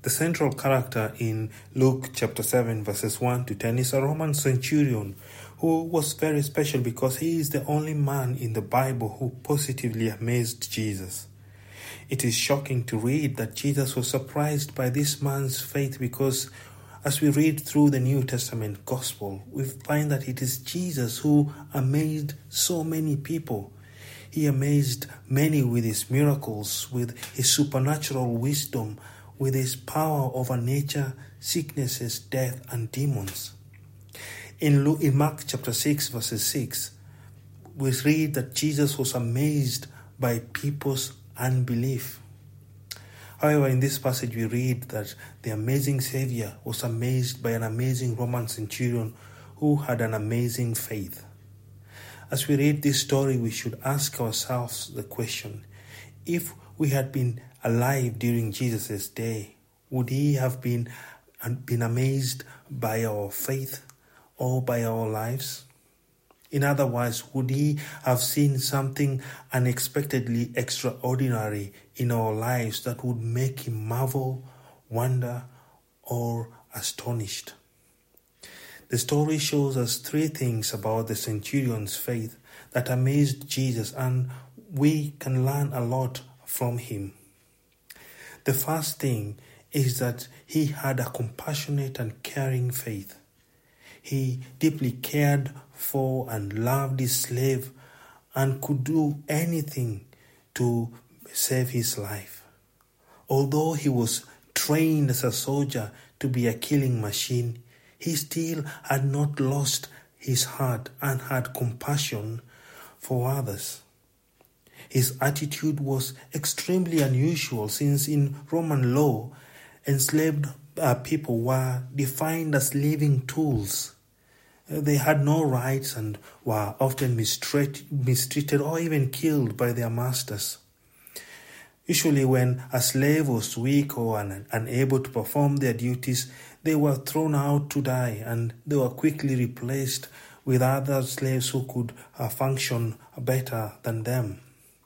The central character in Luke chapter 7 verses 1 to 10 is a Roman centurion who was very special because he is the only man in the Bible who positively amazed Jesus. It is shocking to read that Jesus was surprised by this man's faith because as we read through the New Testament gospel, we find that it is Jesus who amazed so many people. He amazed many with his miracles, with his supernatural wisdom, with his power over nature, sicknesses, death, and demons. In Mark chapter 6, verses 6, we read that Jesus was amazed by people's unbelief. However, in this passage we read that the amazing Savior was amazed by an amazing Roman centurion who had an amazing faith. As we read this story, we should ask ourselves the question, if we had been alive during Jesus' day, would he have been amazed by our faith or by our lives? In other words, would he have seen something unexpectedly extraordinary in our lives that would make him marvel, wonder, or astonished? The story shows us three things about the centurion's faith that amazed Jesus, and we can learn a lot from him. The first thing is that he had a compassionate and caring faith. He deeply cared for and loved his slave and could do anything to save his life. Although he was trained as a soldier to be a killing machine, he still had not lost his heart and had compassion for others. His attitude was extremely unusual since in Roman law, enslaved people were defined as living tools. They had no rights and were often mistreated or even killed by their masters. Usually when a slave was weak or unable to perform their duties, they were thrown out to die and they were quickly replaced with other slaves who could function better than them.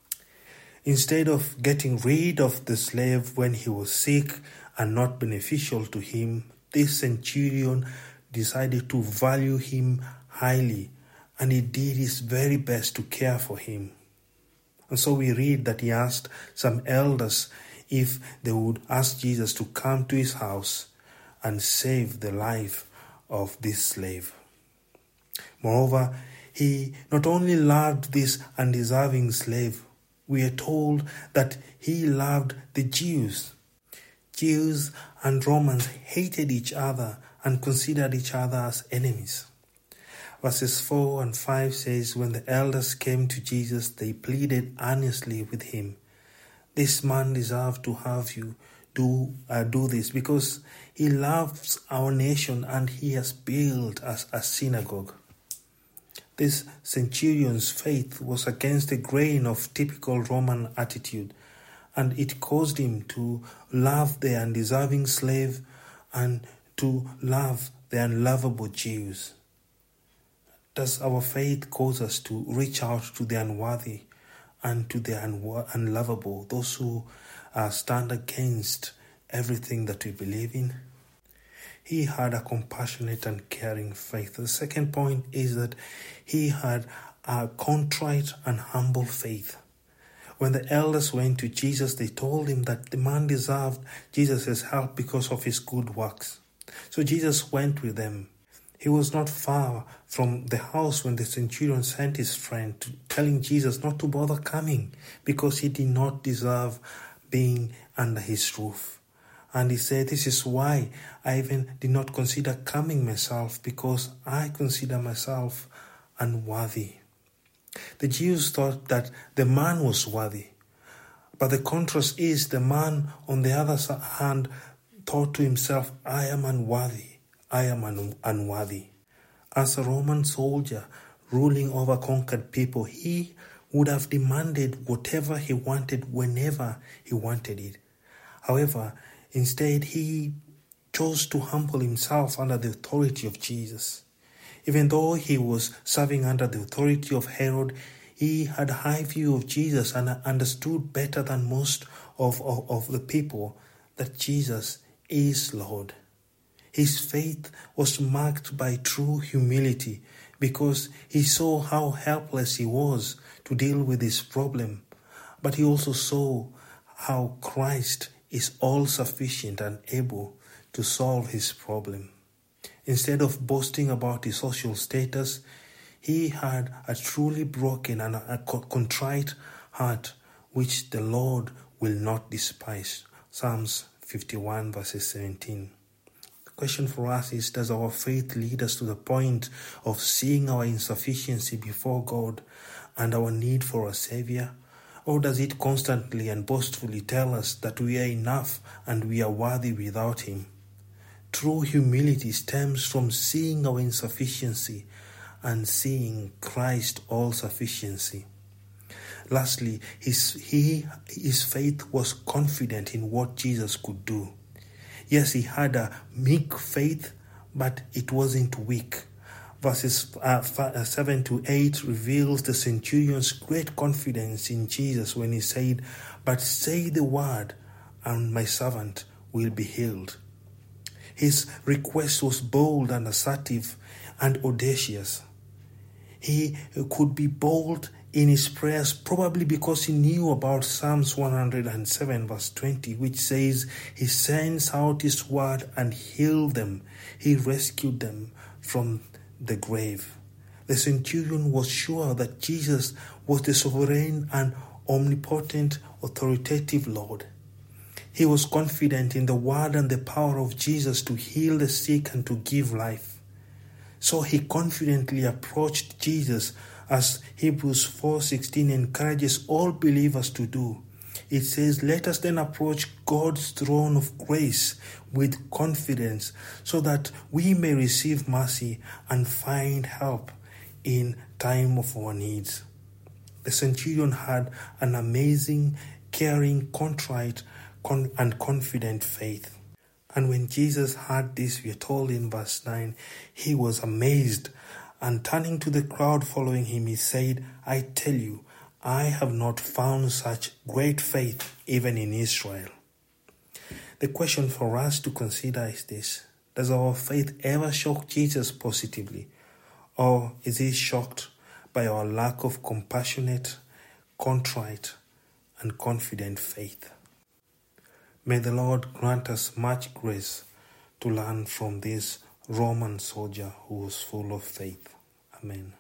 Instead of getting rid of the slave when he was sick and not beneficial to him, this centurion decided to value him highly, and he did his very best to care for him. And so we read that he asked some elders if they would ask Jesus to come to his house and save the life of this slave. Moreover, he not only loved this undeserving slave, we are told that he loved the Jews. Jews and Romans hated each other and considered each other as enemies. Verses 4 and 5 says, when the elders came to Jesus, they pleaded earnestly with him, "This man deserves to have you do this because he loves our nation and he has built us a synagogue." This centurion's faith was against the grain of typical Roman attitude, and it caused him to love the undeserving slave and to love the unlovable Jews. Does our faith cause us to reach out to the unworthy and to the unlovable, those who stand against everything that we believe in? He had a compassionate and caring faith. The second point is that he had a contrite and humble faith. When the elders went to Jesus, they told him that the man deserved Jesus' help because of his good works. So Jesus went with them. He was not far from the house when the centurion sent his friend, telling Jesus not to bother coming because he did not deserve being under his roof. And he said, "This is why I even did not consider coming myself, because I consider myself unworthy." The Jews thought that the man was worthy. But the contrast is the man on the other hand thought to himself, "I am unworthy, I am unworthy." As a Roman soldier ruling over conquered people, he would have demanded whatever he wanted whenever he wanted it. However, instead he chose to humble himself under the authority of Jesus. Even though he was serving under the authority of Herod, he had a high view of Jesus and understood better than most of the people that Jesus is Lord. His faith was marked by true humility because he saw how helpless he was to deal with his problem, but he also saw how Christ is all-sufficient and able to solve his problem. Instead of boasting about his social status, he had a truly broken and a contrite heart, which the Lord will not despise. Psalms 51 verses 17. The question for us is, does our faith lead us to the point of seeing our insufficiency before God and our need for a Savior? Or does it constantly and boastfully tell us that we are enough and we are worthy without Him? True humility stems from seeing our insufficiency and seeing Christ's all-sufficiency. Lastly, his faith was confident in what Jesus could do. Yes, he had a meek faith, but it wasn't weak. Verses 7 to 8 reveals the centurion's great confidence in Jesus when he said, "But say the word, and my servant will be healed." His request was bold and assertive and audacious. He could be bold in his prayers probably because he knew about Psalms 107 verse 20, which says, "He sends out his word and healed them. He rescued them from the grave." The centurion was sure that Jesus was the sovereign and omnipotent, authoritative Lord. He was confident in the word and the power of Jesus to heal the sick and to give life. So he confidently approached Jesus, as Hebrews 4:16 encourages all believers to do. It says, "Let us then approach God's throne of grace with confidence, so that we may receive mercy and find help in time of our needs." The centurion had an amazing, caring, contrite, and confident faith. And when Jesus heard this, we are told in verse 9, he was amazed, and turning to the crowd following him, he said, "I tell you, I have not found such great faith even in Israel." The question for us to consider is this: does our faith ever shock Jesus positively, or is he shocked by our lack of compassionate, contrite, and confident faith? May the Lord grant us much grace to learn from this Roman soldier who was full of faith. Amen.